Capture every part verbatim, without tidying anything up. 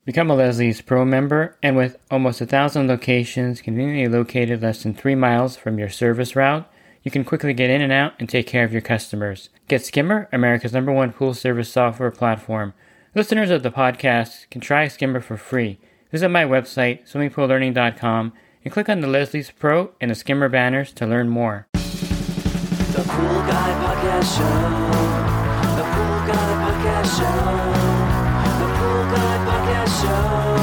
Become a Leslie's Pro member, and with almost a thousand locations conveniently located less than three miles from your service route, you can quickly get in and out and take care of your customers. Get Skimmer, America's number one pool service software platform. Listeners of the podcast can try Skimmer for free. Visit my website, swimming pool learning dot com, and click on the Leslie's Pro and the Skimmer banners to learn more. The Pool Guy Podcast Show. The Pool Guy Podcast Show. The Pool Guy Podcast Show.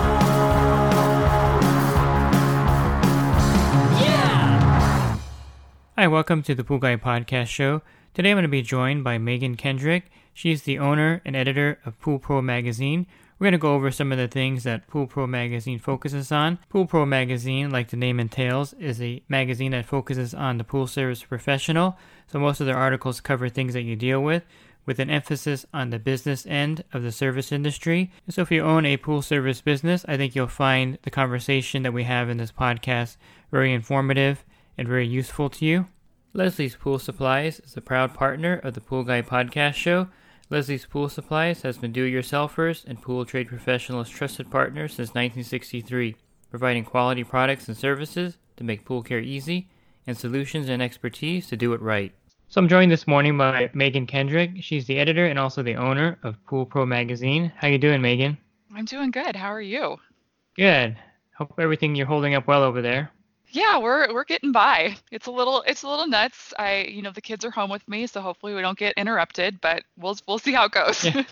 Yeah! Hi, welcome to the Pool Guy Podcast Show. Today I'm going to be joined by Megan Kendrick. She's the owner and editor of Pool Pro Magazine. We're going to go over some of the things that Pool Pro Magazine focuses on. Pool Pro Magazine, like the name entails, is a magazine that focuses on the pool service professional. So most of their articles cover things that you deal with, with an emphasis on the business end of the service industry. And so if you own a pool service business, I think you'll find the conversation that we have in this podcast very informative and very useful to you. Leslie's Pool Supplies is a proud partner of the Pool Guy Podcast Show. Leslie's Pool Supplies has been do-it-yourselfers and pool trade professionals' trusted partner since nineteen sixty-three, providing quality products and services to make pool care easy and solutions and expertise to do it right. So I'm joined this morning by Megan Kendrick. She's the editor and also the owner of Pool Pro Magazine. How you doing, Megan? I'm doing good. How are you? Good. Hope everything you're holding up well over there. Yeah, we're we're getting by. It's a little it's a little nuts. I you know the kids are home with me, so hopefully we don't get interrupted, but we'll we'll see how it goes. Yeah.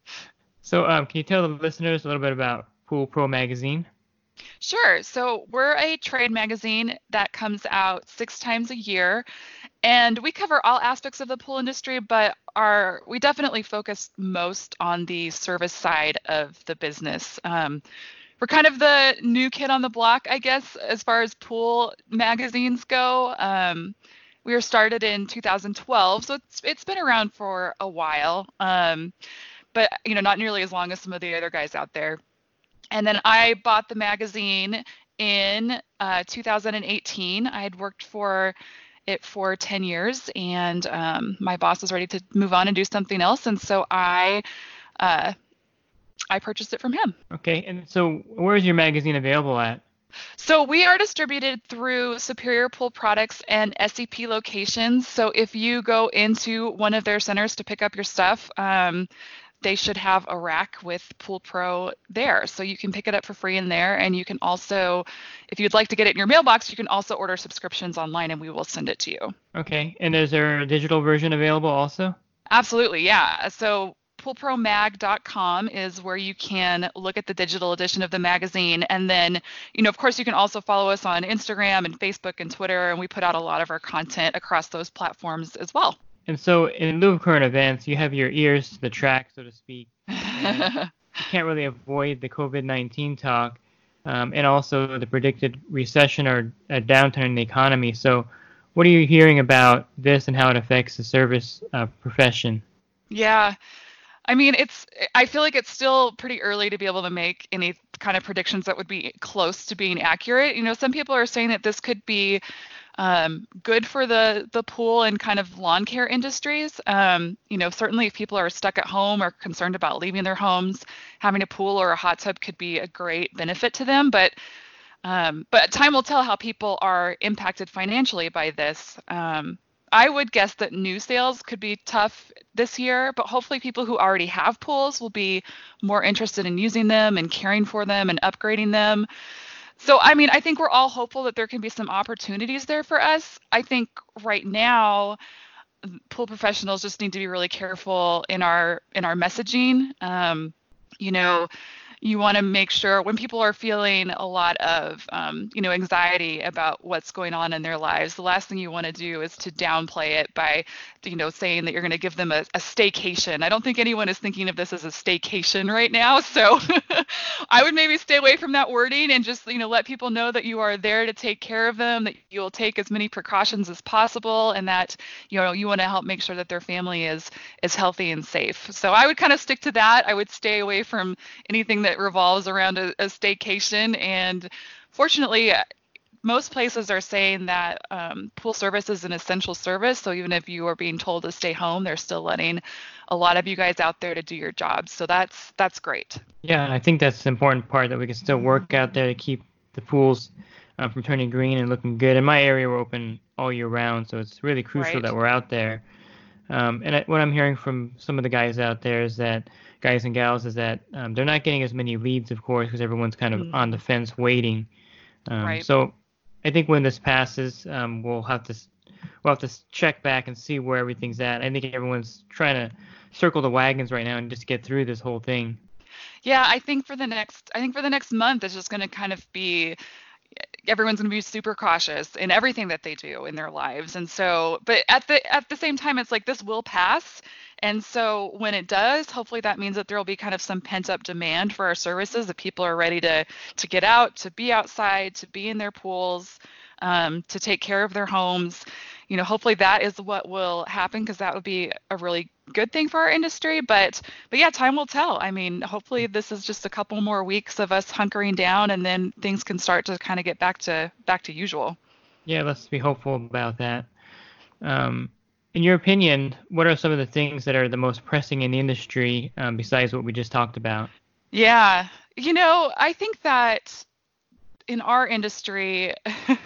So um, can you tell the listeners a little bit about Pool Pro Magazine? Sure. So we're a trade magazine that comes out six times a year, and we cover all aspects of the pool industry, but our we definitely focus most on the service side of the business. Um, We're kind of the new kid on the block, I guess, as far as pool magazines go. Um, we were started in two thousand twelve, so it's it's been around for a while, um, but you know, not nearly as long as some of the other guys out there. And then I bought the magazine in uh, two thousand eighteen. I had worked for it for ten years, and um, my boss was ready to move on and do something else, and so I. Uh, I purchased it from him. Okay, and so where is your magazine available at? So we are distributed through Superior Pool Products and S E P locations. So if you go into one of their centers to pick up your stuff, um, they should have a rack with Pool Pro there. So you can pick it up for free in there. And you can also, if you'd like to get it in your mailbox, you can also order subscriptions online and we will send it to you. Okay, and is there a digital version available also? Absolutely, yeah. So pool pro mag dot com is where you can look at the digital edition of the magazine. And then, you know, of course, you can also follow us on Instagram and Facebook and Twitter, and we put out a lot of our content across those platforms as well. And so in lieu of current events, you have your ears to the track, so to speak. You can't really avoid the covid nineteen talk um, and also the predicted recession or a downturn in the economy. So what are you hearing about this and how it affects the service uh, profession? Yeah. I mean, it's, I feel like it's still pretty early to be able to make any kind of predictions that would be close to being accurate. You know, some people are saying that this could be um, good for the, the pool and kind of lawn care industries. Um, you know, certainly if people are stuck at home or concerned about leaving their homes, having a pool or a hot tub could be a great benefit to them. But um, but time will tell how people are impacted financially by this. Um, I would guess that new sales could be tough this year, but hopefully people who already have pools will be more interested in using them and caring for them and upgrading them. So, I mean, I think we're all hopeful that there can be some opportunities there for us. I think right now, pool professionals just need to be really careful in our in our messaging. Um, you know, you want to make sure when people are feeling a lot of, um, you know, anxiety about what's going on in their lives, the last thing you want to do is to downplay it by, you know, saying that you're going to give them a, a staycation. I don't think anyone is thinking of this as a staycation right now. So I would maybe stay away from that wording and just, you know, let people know that you are there to take care of them, that you will take as many precautions as possible, and that, you know, you want to help make sure that their family is is healthy and safe. So I would kind of stick to that. I would stay away from anything that revolves around a, a staycation. And fortunately, most places are saying that um, pool service is an essential service. So even if you are being told to stay home, they're still letting a lot of you guys out there to do your jobs. So that's that's great. Yeah, I think that's the important part, that we can still work out there to keep the pools uh, from turning green and looking good. In my area, we're open all year round, so it's really crucial Right. that we're out there. Um, and I, what I'm hearing from some of the guys out there is that, guys and gals, is that um, they're not getting as many leads, of course, because everyone's kind of Mm. on the fence waiting. Um, Right. So I think when this passes, um, we'll have to s- we'll have to s- check back and see where everything's at. I think everyone's trying to circle the wagons right now and just get through this whole thing. Yeah, I think for the next I think for the next month it's just going to kind of be everyone's going to be super cautious in everything that they do in their lives. And so, but at the at the same time, it's like this will pass. And so when it does, hopefully that means that there will be kind of some pent up demand for our services, that people are ready to to get out, to be outside, to be in their pools, um, to take care of their homes. You know, hopefully that is what will happen, because that would be a really good thing for our industry. But but yeah, time will tell. I mean, hopefully this is just a couple more weeks of us hunkering down, and then things can start to kind of get back to back to usual. Yeah, let's be hopeful about that. Um, in your opinion, what are some of the things that are the most pressing in the industry, um, besides what we just talked about? Yeah, you know, I think that in our industry,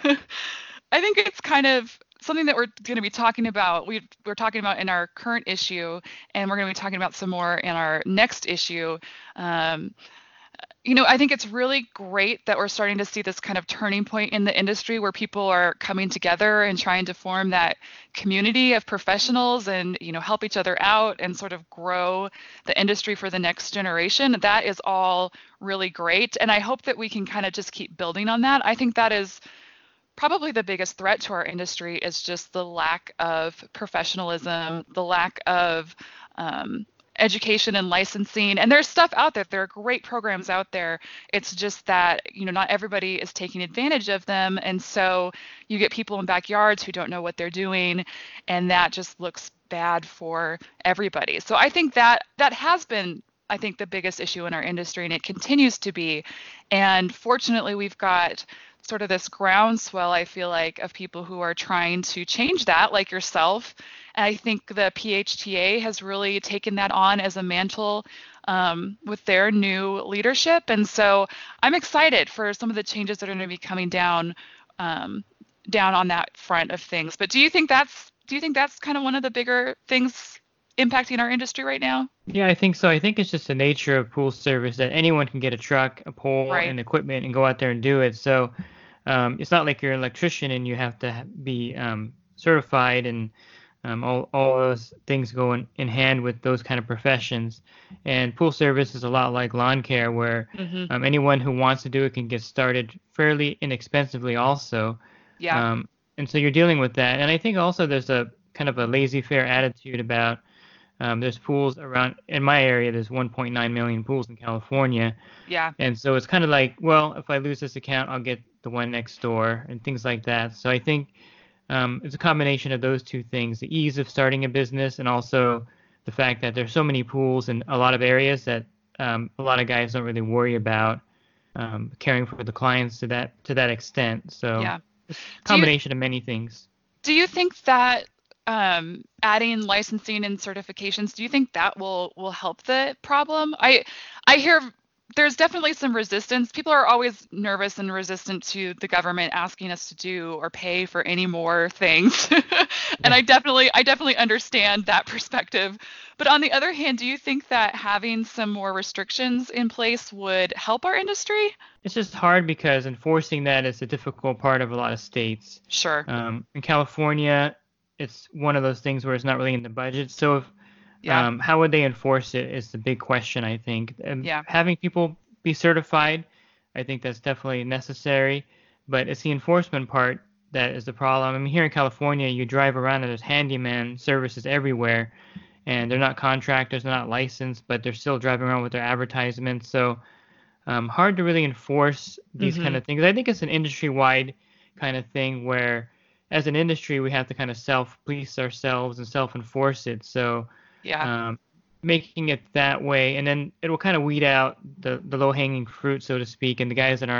I think it's kind of something that we're going to be talking about. We, we're talking about in our current issue, and we're going to be talking about some more in our next issue. Um, you know, I think it's really great that we're starting to see this kind of turning point in the industry where people are coming together and trying to form that community of professionals and, you know, help each other out and sort of grow the industry for the next generation. That is all really great. And I hope that we can kind of just keep building on that. I think that is probably the biggest threat to our industry, is just the lack of professionalism, the lack of um, education and licensing. And there's stuff out there. There are great programs out there. It's just that, you know, not everybody is taking advantage of them. And so you get people in backyards who don't know what they're doing, and that just looks bad for everybody. So I think that that has been, I think, the biggest issue in our industry, and it continues to be. And fortunately, we've got sort of this groundswell, I feel like, of people who are trying to change that, like yourself. And I think the P H T A has really taken that on as a mantle um, with their new leadership. And so I'm excited for some of the changes that are going to be coming down um, down on that front of things. But do you think that's do you think that's kind of one of the bigger things impacting our industry right now? Yeah, I think so. I think it's just the nature of pool service that anyone can get a truck, a pole, Right. and equipment and go out there and do it. So um, it's not like you're an electrician and you have to ha- be um, certified, and um, all, all those things go in, in hand with those kind of professions. And pool service is a lot like lawn care, where Mm-hmm. um, anyone who wants to do it can get started fairly inexpensively also. Yeah. Um, and so you're dealing with that. And I think also there's a kind of a laissez-faire attitude about um, there's pools around in my area. There's one point nine million pools in California, Yeah. and so it's kind of like, well, if I lose this account, I'll get the one next door and things like that. So I think um, it's a combination of those two things: the ease of starting a business, and also the fact that there's so many pools in a lot of areas that um, a lot of guys don't really worry about um, caring for the clients to that to that extent. So Yeah. it's a Do you combination of many things. do you think that um, adding licensing and certifications, do you think that will will help the problem? I I hear there's definitely some resistance. People are always nervous and resistant to the government asking us to do or pay for any more things. And Yeah. I definitely I definitely understand that perspective. But on the other hand, do you think that having some more restrictions in place would help our industry? It's just hard because enforcing that is a difficult part of a lot of states. Sure. Um, in California, it's one of those things where it's not really in the budget. So if Yeah. um, how would they enforce it is the big question, I think. Um, Yeah. having people be certified, I think that's definitely necessary, but it's the enforcement part that is the problem. I mean, here in California, you drive around and there's handyman services everywhere, and they're not contractors, they're not licensed, but they're still driving around with their advertisements. So um, hard to really enforce these kind Hmm. of things. I think it's an industry-wide kind of thing where, as an industry, we have to kind of self-police ourselves and self-enforce it. So Yeah. um, making it that way, and then it will kind of weed out the, the low-hanging fruit, so to speak, and the guys that aren't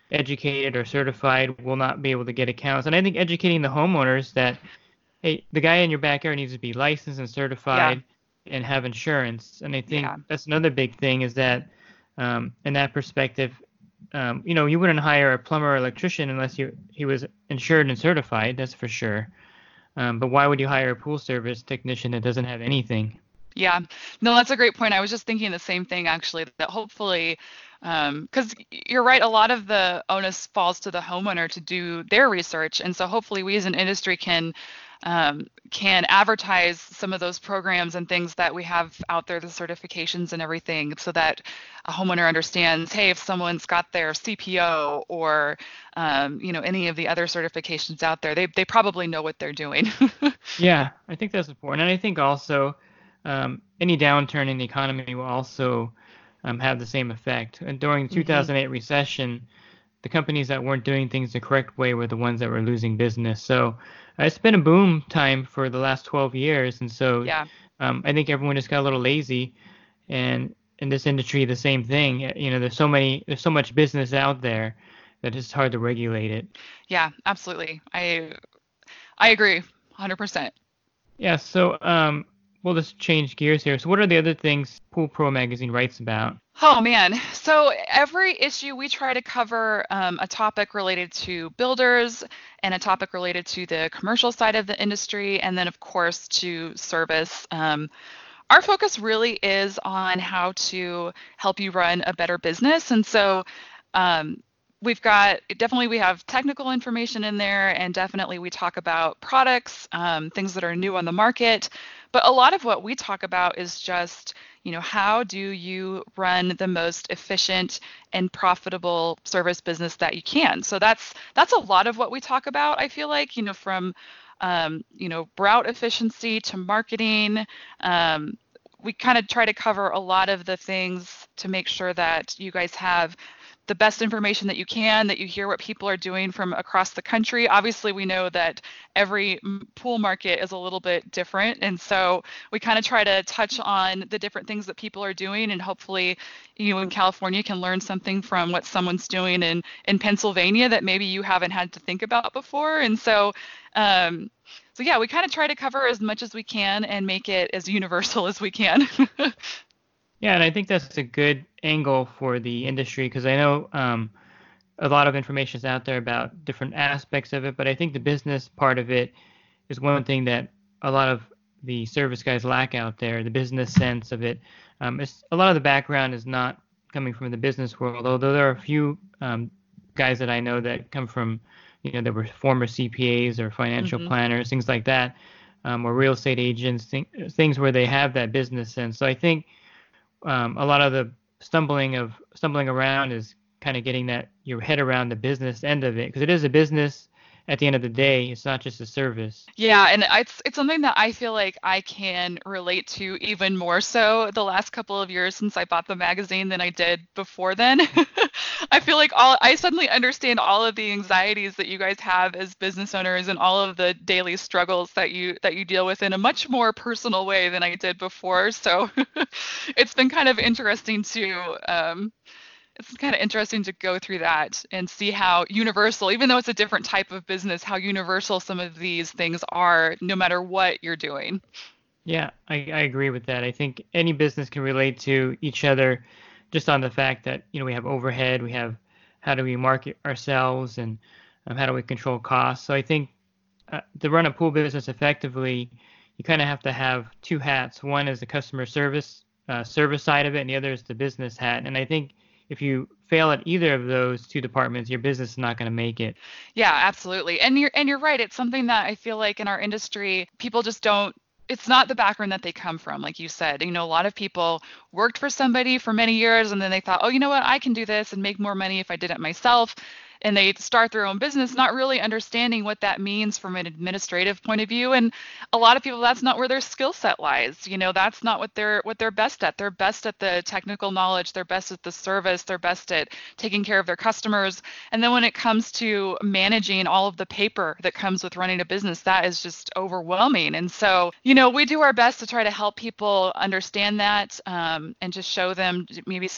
educated or certified will not be able to get accounts. And I think educating the homeowners that, hey, the guy in your backyard needs to be licensed and Yeah, certified and have insurance. And I think yeah, that's another big thing is that, um, in that perspective, um, you know, you wouldn't hire a plumber or electrician unless you, he was insured and certified, that's for sure. Um, but why would you hire a pool service technician that doesn't have anything? yeah. No, that's a great point. I was just thinking the same thing actually, that hopefully, um, because you're right, a lot of the onus falls to the homeowner to do their research, and so hopefully we as an industry can um, can advertise some of those programs and things that we have out there, the certifications and everything, so that a homeowner understands, hey, if someone's got their C P O or um, you know, any of the other certifications out there, they they probably know what they're doing. Yeah, I think that's important. And I think also um, any downturn in the economy will also um, have the same effect. And during the Hmm. two thousand eight recession, the companies that weren't doing things the correct way were the ones that were losing business. So uh, it's been a boom time for the last twelve years. And so Yeah. um, I think everyone just got a little lazy. And in this industry, the same thing. Uh, You know, there's so many, there's so much business out there that it's hard to regulate it. Yeah, absolutely. I I agree, one hundred percent. Yeah, so um, we'll just change gears here. So what are the other things Pool Pro magazine writes about? Oh man. So every issue we try to cover um, a topic related to builders and a topic related to the commercial side of the industry, and then of course to service. Um, our focus really is on how to help you run a better business. And so um, we've got definitely we have technical information in there, and definitely we talk about products, um, things that are new on the market. But a lot of what we talk about is just, you know, how do you run the most efficient and profitable service business that you can? So that's that's a lot of what we talk about. I feel like, you know, from um, you know, route efficiency to marketing. Um, we kind of try to cover a lot of the things to make sure that you guys have the best information that you can, that you hear what people are doing from across the country. Obviously, we know that every pool market is a little bit different. And so we kind of try to touch on the different things that people are doing. And hopefully, you in California can learn something from what someone's doing in, in Pennsylvania that maybe you haven't had to think about before. And so, um, so yeah, we kind of try to cover as much as we can and make it as universal as we can. Yeah, and I think that's a good angle for the industry because I know um, a lot of information is out there about different aspects of it, but I think the business part of it is one thing that a lot of the service guys lack out there, the business sense of it. Um, it's, a lot of the background is not coming from the business world, although there are a few um, guys that I know that come from, you know, that were former C P As or financial Hmm. planners, things like that, um, or real estate agents, thing, things where they have that business sense. So I think um, a lot of the stumbling of stumbling around is kind of getting that your head around the business end of it because it is a business at the end of the day. It's not just a service. Yeah, and it's it's something that I feel like I can relate to even more so the last couple of years since I bought the magazine than I did before then. I feel like all I suddenly understand all of the anxieties that you guys have as business owners and all of the daily struggles that you that you deal with in a much more personal way than I did before. So it's been kind of interesting to um, it's kind of interesting to go through that and see how universal, even though it's a different type of business, how universal some of these things are, no matter what you're doing. Yeah, I, I agree with that. I think any business can relate to each other just on the fact that, you know, we have overhead, we have how do we market ourselves and um, how do we control costs. So I think uh, to run a pool business effectively, you kind of have to have two hats. One is the customer service uh, service side of it, and the other is the business hat. And I think if you fail at either of those two departments, your business is not going to make it. Yeah, absolutely. And you're and you're right. It's something that I feel like in our industry, people just don't it's not the background that they come from, like you said. You know, a lot of people worked for somebody for many years and then they thought, oh, you know what, I can do this and make more money if I did it myself. And they start their own business, not really understanding what that means from an administrative point of view. And a lot of people, that's not where their skill set lies. You know, that's not what they're what they're best at. They're best at the technical knowledge. They're best at the service. They're best at taking care of their customers. And then when it comes to managing all of the paper that comes with running a business, that is just overwhelming. And so, you know, we do our best to try to help people understand that um, and just show them maybe some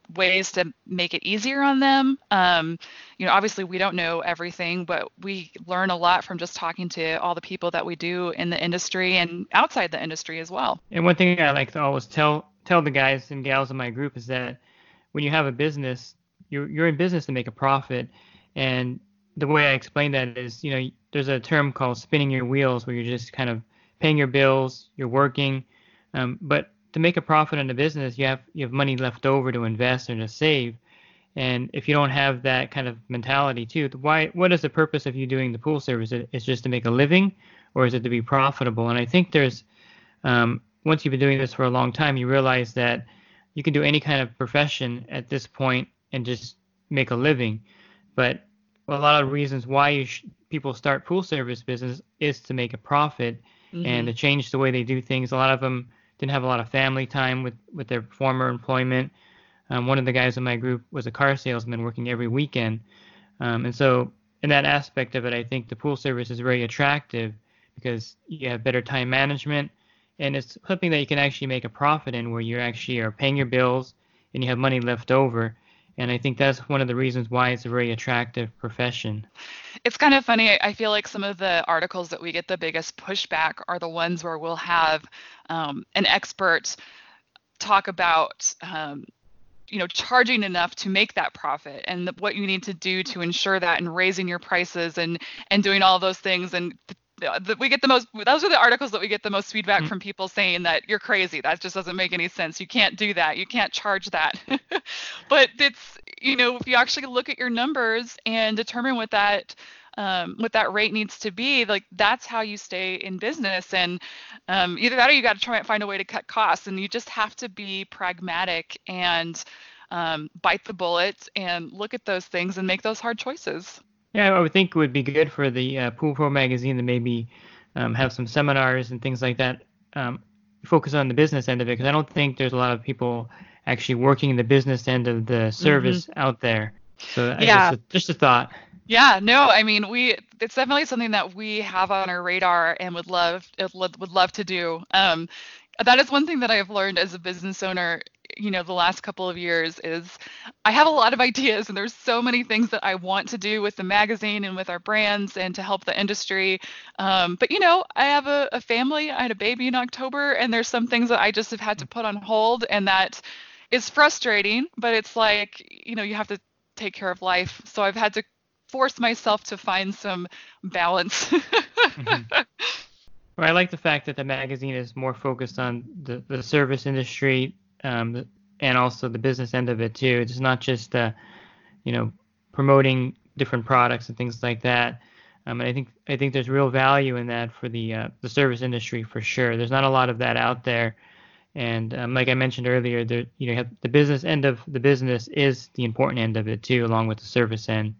ways to make it easier on them. Um, you know, obviously we don't know everything, but we learn a lot from just talking to all the people that we do in the industry and outside the industry as well. And one thing I like to always tell tell the guys and gals in my group is that when you have a business, you're you're in business to make a profit. And the way I explain that is, you know, there's a term called spinning your wheels, where you're just kind of paying your bills, you're working, um, but to make a profit in a business, you have you have money left over to invest or to save. And if you don't have that kind of mentality too, why? What is the purpose of you doing the pool service? Is just to make a living, or is it to be profitable? And I think there's um, once you've been doing this for a long time, you realize that you can do any kind of profession at this point and just make a living. But a lot of reasons why you sh- people start pool service business is to make a profit mm-hmm. and to change the way they do things. A lot of them didn't have a lot of family time with, with their former employment. Um, one of the guys in my group was a car salesman working every weekend. Um, and so in that aspect of it, I think the pool service is very attractive because you have better time management, and it's something that you can actually make a profit in, where you actually are paying your bills and you have money left over. And I think that's one of the reasons why it's a very attractive profession. It's kind of funny. I feel like some of the articles that we get the biggest pushback are the ones where we'll have um, an expert talk about, um, you know, charging enough to make that profit, and the, what you need to do to ensure that, and raising your prices and and doing all those things. And the, we get the most, those are the articles that we get the most feedback mm-hmm. from people saying that you're crazy. That just doesn't make any sense. You can't do that. You can't charge that. But it's, you know, if you actually look at your numbers and determine what that, um, what that rate needs to be, like that's how you stay in business. And um, either that or you got to try and find a way to cut costs. And you just have to be pragmatic and um, bite the bullet and look at those things and make those hard choices. Yeah, I would think it would be good for the uh, Pool Pro magazine to maybe um, have some seminars and things like that, um, focus on the business end of it, because I don't think there's a lot of people actually working the business end of the service mm-hmm. out there. So yeah. just, a, just a thought. Yeah, no, I mean, we it's definitely something that we have on our radar and would love would love to do. Um, that is one thing that I have learned as a business owner, you know, the last couple of years is I have a lot of ideas, and there's so many things that I want to do with the magazine and with our brands and to help the industry. Um, but, you know, I have a, a family. I had a baby in October, and there's some things that I just have had to put on hold, and that is frustrating, but it's like, you know, you have to take care of life. So I've had to force myself to find some balance. mm-hmm. Well, I like the fact that the magazine is more focused on the, the service industry, um, the, and also the business end of it too. It's not just, uh, you know, promoting different products and things like that. Um, and I think I think there's real value in that for the uh, the service industry for sure. There's not a lot of that out there, and um, like I mentioned earlier, there you know have the business end of the business is the important end of it too, along with the service end.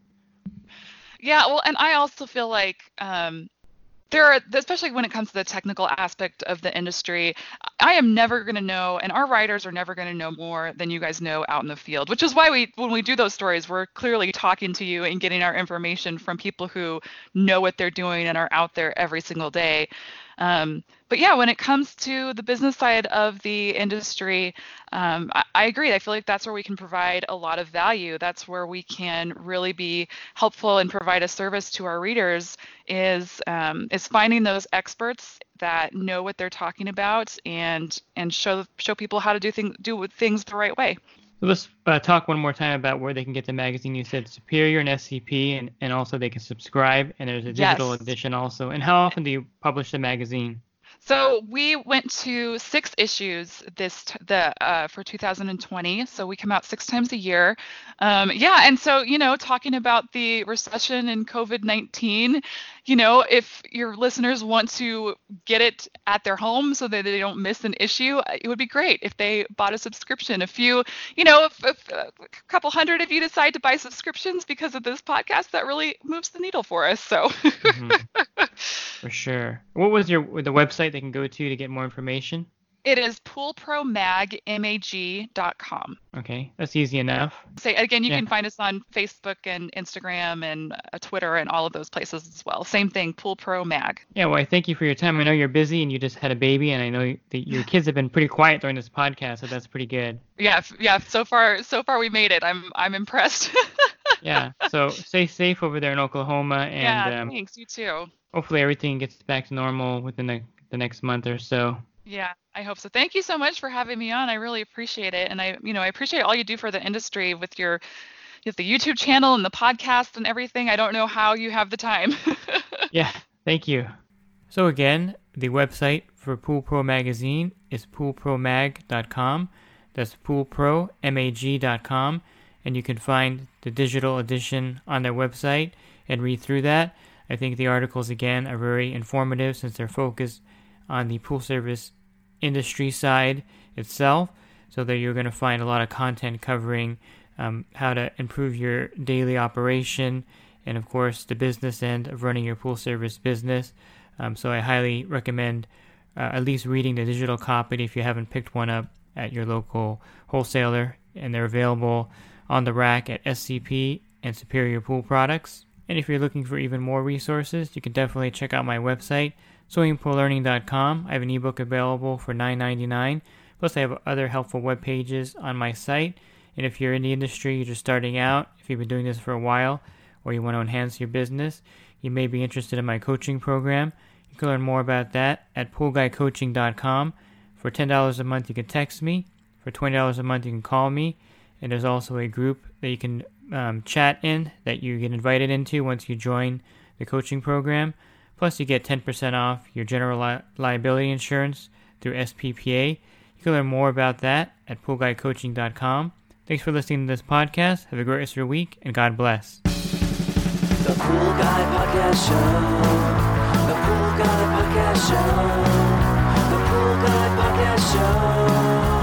Yeah, well, and I also feel like. Um, There are, especially when it comes to the technical aspect of the industry, I am never going to know, and our writers are never going to know more than you guys know out in the field, which is why we, when we do those stories, we're clearly talking to you and getting our information from people who know what they're doing and are out there every single day. Um, but yeah, when it comes to the business side of the industry, um, I, I agree. I feel like that's where we can provide a lot of value. That's where we can really be helpful and provide a service to our readers. Is um, is finding those experts that know what they're talking about and and show show people how to do things do things the right way. So let's uh, talk one more time about where they can get the magazine. You said Superior and S C P, and, and also they can subscribe, and there's a digital yes. edition also. And how often do you publish the magazine? So we went to six issues this t- the uh, for two thousand twenty. So we come out six times a year. Um, yeah, and so you know, talking about the recession and COVID nineteen, you know, if your listeners want to get it at their home so that they don't miss an issue, it would be great if they bought a subscription. A few, you know, if, if a couple hundred of you decide to buy subscriptions because of this podcast, that really moves the needle for us. So. mm-hmm. For sure. What was your the website they can go to to get more information? It is pool pro mag mag dot com. Okay, that's easy enough. Say again, you Yeah. can find us on Facebook and Instagram and uh, Twitter and all of those places as well. Same thing, Pool Pro Mag. Yeah, well, I thank you for your time. I know you're busy and you just had a baby, and I know that your kids have been pretty quiet during this podcast, so that's pretty good. Yeah, f- yeah. So far, so far we made it. I'm, I'm impressed. Yeah, so stay safe over there in Oklahoma, and yeah, um, thanks. You too. hopefully everything gets back to normal within the, the next month or so. Yeah, I hope so. Thank you so much for having me on. I really appreciate it, and I, you know, I appreciate all you do for the industry with your, with the YouTube channel and the podcast and everything. I don't know how you have the time. Yeah, thank you. So again, the website for Pool Pro Magazine is pool pro mag dot com. That's pool pro mag dot com, and you can find the digital edition on their website and read through that. I think the articles, again, are very informative since they're focused on the pool service industry side itself, so that you're going to find a lot of content covering um, how to improve your daily operation and, of course, the business end of running your pool service business. Um, so I highly recommend uh, at least reading the digital copy if you haven't picked one up at your local wholesaler, and they're available on the rack at S C P and Superior Pool Products. And if you're looking for even more resources, you can definitely check out my website, swimming pool learning dot com. I have an ebook available for nine ninety-nine. Plus, I have other helpful web pages on my site. And if you're in the industry, you're just starting out, if you've been doing this for a while, or you want to enhance your business, you may be interested in my coaching program. You can learn more about that at pool guy coaching dot com. For ten dollars a month, you can text me. For twenty dollars a month, you can call me. And there's also a group that you can um, chat in that you get invited into once you join the coaching program. Plus, you get ten percent off your general li- liability insurance through S P P A. You can learn more about that at pool guy coaching dot com. Thanks for listening to this podcast. Have a great rest of your week, and God bless. The Pool Guy Podcast Show. The Pool Guy Podcast Show. The Pool Guy Podcast Show.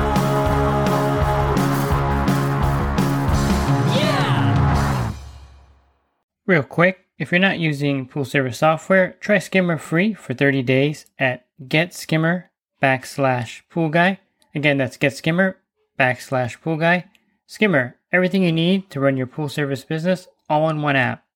Yeah! Real quick, if you're not using pool service software, try Skimmer free for thirty days at getskimmer backslash pool guy. Again, that's getskimmer backslash pool guy. Skimmer, everything you need to run your pool service business all in one app.